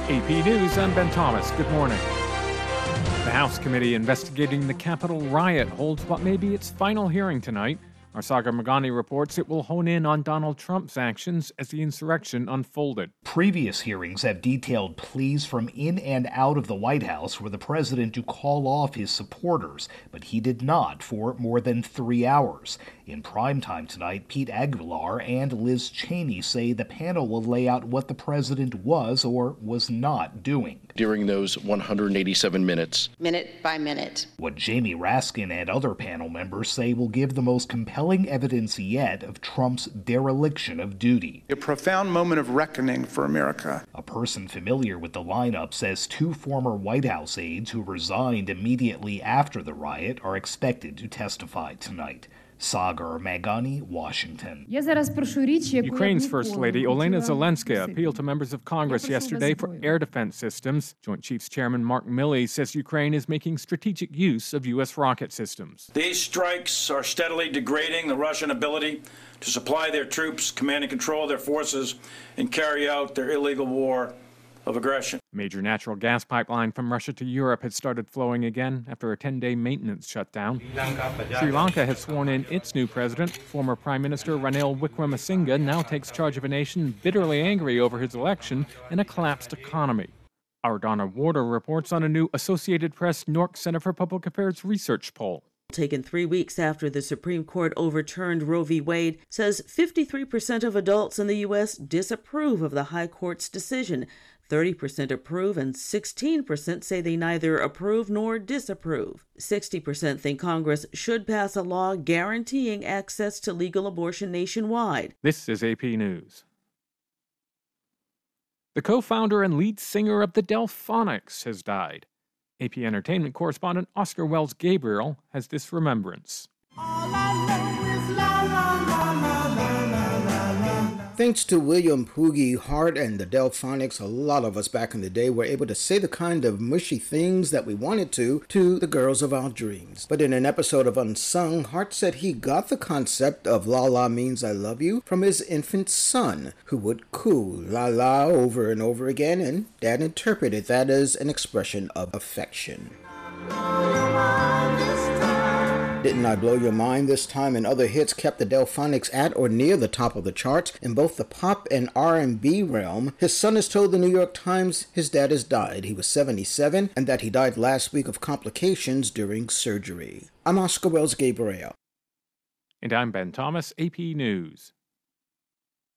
AP News, I'm Ben Thomas. Good morning. The House committee investigating the Capitol riot holds what may be its final hearing tonight. Our Sagar Magani reports it will hone in on Donald Trump's actions as the insurrection unfolded. Previous hearings have detailed pleas from in and out of the White House for the president to call off his supporters, but he did not for more than 3 hours. In primetime tonight, Pete Aguilar and Liz Cheney say the panel will lay out what the president was or was not doing during those 187 minutes. Minute by minute. What Jamie Raskin and other panel members say will give the most compelling evidence yet of Trump's dereliction of duty. A profound moment of reckoning for America. A person familiar with the lineup says 2 former White House aides who resigned immediately after the riot are expected to testify tonight. Sagar Magani, Washington. Ukraine's First Lady Olena Zelenska appealed to members of Congress yesterday for air defense systems. Joint Chiefs Chairman Mark Milley says Ukraine is making strategic use of U.S. rocket systems. These strikes are steadily degrading the Russian ability to supply their troops, command and control their forces, and carry out their illegal war of aggression. A major natural gas pipeline from Russia to Europe has started flowing again after a 10-day maintenance shutdown. Sri Lanka has sworn in its new president. Former Prime Minister Ranil Wickremesinghe now takes charge of a nation bitterly angry over his election and a collapsed economy. Our Donna Warder reports on a new Associated Press Newark Center for Public Affairs research poll. Taken 3 weeks after the Supreme Court overturned Roe v. Wade, says 53% of adults in the U.S. disapprove of the High Court's decision. 30% approve and 16% say they neither approve nor disapprove. 60% think Congress should pass a law guaranteeing access to legal abortion nationwide. This is AP News. The co-founder and lead singer of the Delphonics has died. AP Entertainment correspondent Oscar Wells Gabriel has this remembrance. Thanks to William Poogie Hart and the Delphonics, a lot of us back in the day were able to say the kind of mushy things that we wanted to the girls of our dreams. But in an episode of Unsung, Hart said he got the concept of La La means I love you from his infant son, who would coo La La over and over again, and Dad interpreted that as an expression of affection. Didn't I Blow Your Mind This Time and other hits kept the Delphonics at or near the top of the charts in both the pop and R&B realm. His son has told the New York Times his dad has died. He was 77 and that he died last week of complications during surgery. I'm Oscar Wells Gabriel. And I'm Ben Thomas, AP News.